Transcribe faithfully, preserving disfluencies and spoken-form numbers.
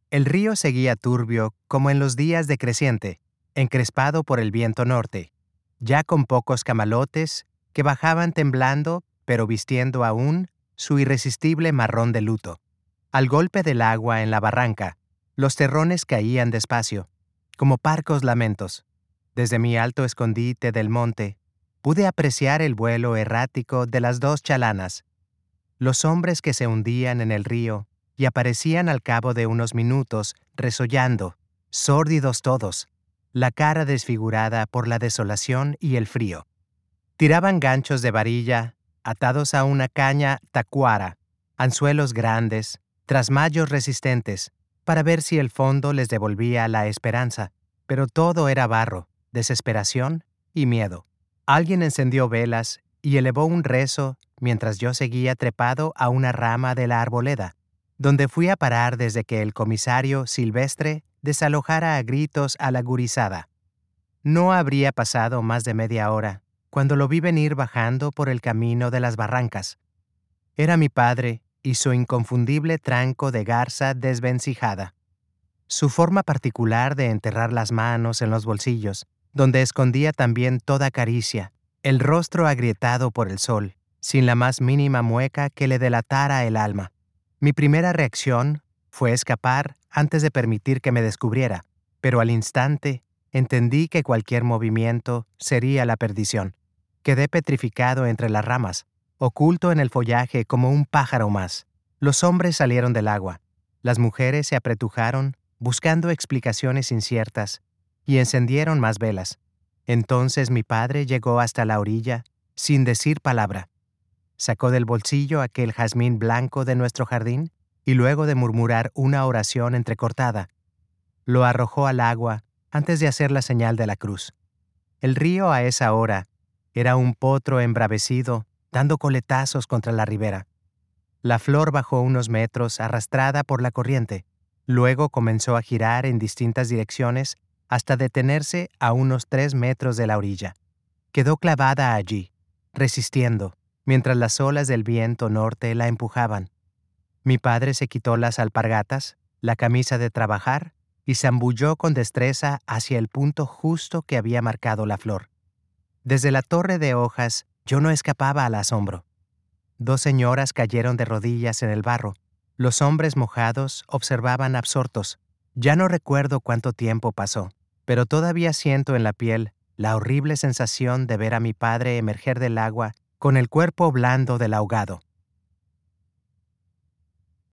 El río seguía turbio como en los días de creciente, encrespado por el viento norte, ya con pocos camalotes que bajaban temblando, pero vistiendo aún su irresistible marrón de luto. Al golpe del agua en la barranca, los terrones caían despacio, como parcos lamentos. Desde mi alto escondite del monte, pude apreciar el vuelo errático de las dos chalanas, los hombres que se hundían en el río y aparecían al cabo de unos minutos resollando, sórdidos todos, la cara desfigurada por la desolación y el frío. Tiraban ganchos de varilla, atados a una caña tacuara, anzuelos grandes, trasmayos resistentes, para ver si el fondo les devolvía la esperanza, pero todo era barro, desesperación y miedo. Alguien encendió velas y elevó un rezo mientras yo seguía trepado a una rama de la arboleda, donde fui a parar desde que el comisario Silvestre desalojara a gritos a la gurizada. No habría pasado más de media hora cuando lo vi venir bajando por el camino de las barrancas. Era mi padre y su inconfundible tranco de garza desvencijada. Su forma particular de enterrar las manos en los bolsillos, donde escondía también toda caricia, el rostro agrietado por el sol, sin la más mínima mueca que le delatara el alma. Mi primera reacción fue escapar antes de permitir que me descubriera, pero al instante entendí que cualquier movimiento sería la perdición. Quedé petrificado entre las ramas, oculto en el follaje como un pájaro más. Los hombres salieron del agua. Las mujeres se apretujaron, buscando explicaciones inciertas, y encendieron más velas. Entonces mi padre llegó hasta la orilla, sin decir palabra. Sacó del bolsillo aquel jazmín blanco de nuestro jardín, y luego de murmurar una oración entrecortada, lo arrojó al agua antes de hacer la señal de la cruz. El río a esa hora era un potro embravecido, dando coletazos contra la ribera. La flor bajó unos metros arrastrada por la corriente. Luego comenzó a girar en distintas direcciones hasta detenerse a unos tres metros de la orilla. Quedó clavada allí, resistiendo, mientras las olas del viento norte la empujaban. Mi padre se quitó las alpargatas, la camisa de trabajar, y zambulló con destreza hacia el punto justo que había marcado la flor. Desde la torre de hojas yo no escapaba al asombro. Dos señoras cayeron de rodillas en el barro. Los hombres mojados observaban absortos. Ya no recuerdo cuánto tiempo pasó, pero todavía siento en la piel la horrible sensación de ver a mi padre emerger del agua con el cuerpo blando del ahogado.